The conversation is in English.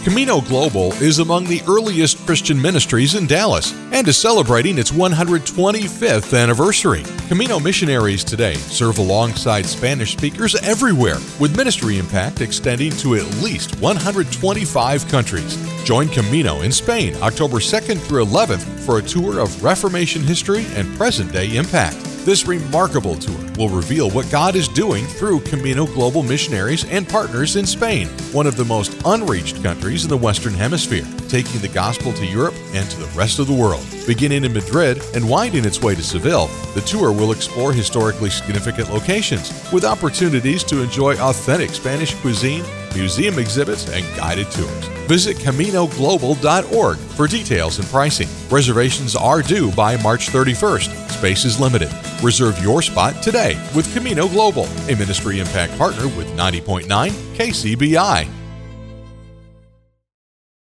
Camino Global is among the earliest Christian ministries in Dallas and is celebrating its 125th anniversary. Camino missionaries today serve alongside Spanish speakers everywhere, with ministry impact extending to at least 125 countries. Join Camino in Spain October 2nd through 11th for a tour of Reformation history and present-day impact. This remarkable tour will reveal what God is doing through Camino Global missionaries and partners in Spain, one of the most unreached countries in the Western Hemisphere, taking the gospel to Europe and to the rest of the world. Beginning in Madrid and winding its way to Seville, the tour will explore historically significant locations with opportunities to enjoy authentic Spanish cuisine, museum exhibits, and guided tours. Visit CaminoGlobal.org for details and pricing. Reservations are due by March 31st. Space is limited. Reserve your spot today with Camino Global, a ministry impact partner with 90.9 KCBI.